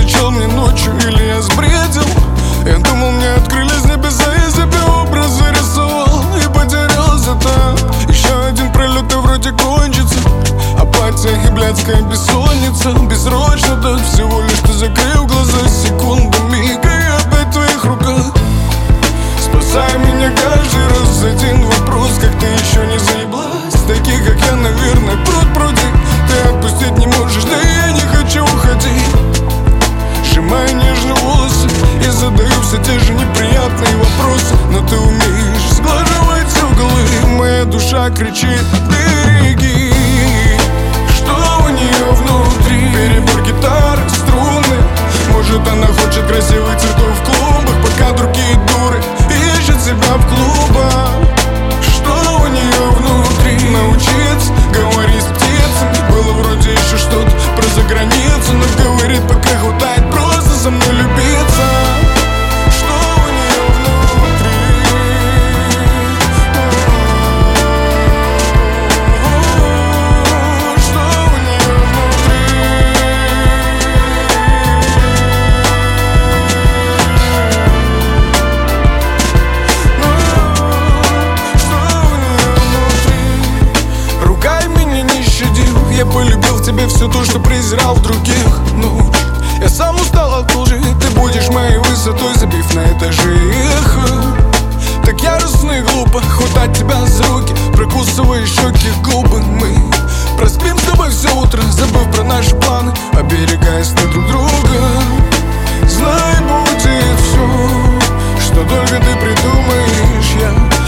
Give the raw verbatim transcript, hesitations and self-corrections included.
кричал мне ночью, или я сбредил? Я думал, мне открылись небеса, я себе образы рисовал и потерялся там. Еще один пролет и вроде кончится. Апатия и блядская бессонница. Бессрочно так, всего лишь ты закрыл глаза. Секунда, миг, и я опять в твоих руках. Спасай меня каждый раз. Один вопрос, как ты еще не заеблась? Таких, как я, наверное, пруд пруди. Ты отпустить не можешь, да и я не хочу уходить. Сжимаю нежные волосы и задаю все те же неприятные вопросы. Но ты умеешь сглаживать углы. Моя душа кричит: береги. Что у нее внутри? Перебор гитары, струны. Может, она хочет красивых цветов в клубах, пока другие дуры ищут себя в клубах. Что у нее внутри? Научиться говорить с птицами. Было вроде еще что-то про заграницу, но говорит, пока хватает просто со мной любиться. Что у нее внутри? Что у нее внутри? Что у нее внутри? Ругай меня, не щадил. Я полюбил в тебе все то, что презирал в других. Ну, я сам устал от лжи. Ты будешь моей высотой, забив на этаже эхо. Так яростно и глупо хватать тебя за руки, прокусывая щеки, губы. Мы проспим с тобой все утро, забыв про наши планы, оберегая сны друг друга. Знай, будет все, что только ты придумаешь. Я